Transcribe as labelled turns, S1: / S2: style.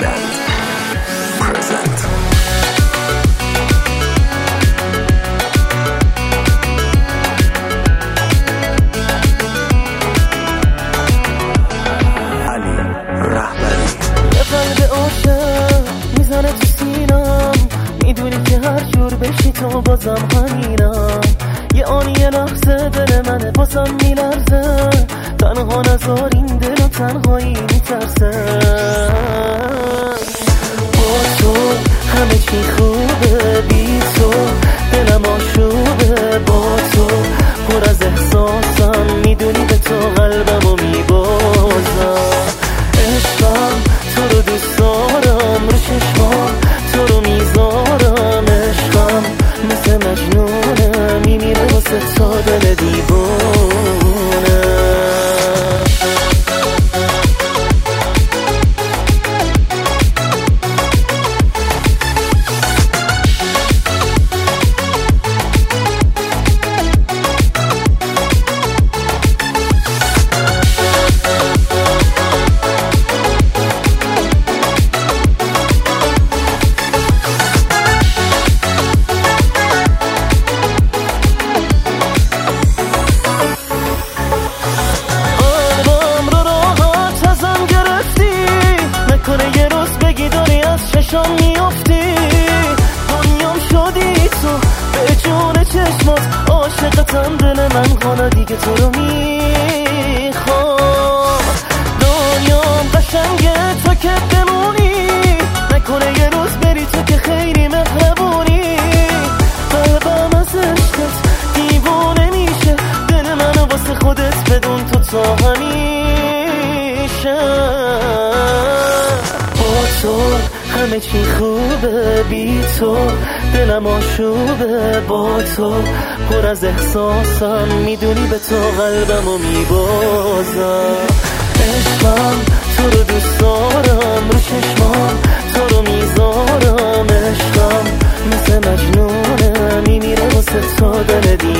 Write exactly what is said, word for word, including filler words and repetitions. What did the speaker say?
S1: Island present. علی رهبری.
S2: یه قلب عاشق میزنه تو سینم، میدونی که هر جور بشی تو بازم همینم. یه آن یه لحظه دل منه بازم میلرزه، تنها نذار این دل و تنهایی میترسه. با تو همه چی خوبه، بی تو دلم آشوبه. با تو پر از احساسم، میدونی به تو قلبمو میبازم. عشقم تو رو دوست دارم، رو چشمام تو رو میذارم. عشقم مثل مجنونه، میمیره واسه تا دل دیوونه. کنه یه روز بگی داری از چشام میافتی، دنیام شدی تو به جون چشمات. عاشقتم دل من حالا دیگه تو رو میخوام. دنیام قشنگه تو که بمونی، نکنه یه روز بری تو که خیلی مهربونی. قلبم از عشقت دیوونه میشه، دل منو واسه خودت بدون تو تا همیشه. تو همه چی خوبه، بی تو دلم آشوبه. با تو پر از احساسم، میدونی به تو قلبمو میبازم. عشقم تو رو دوست دارم، رو چشمام تو رو میذارم. عشقم مثل مجنونه، میمیره واسه تا دل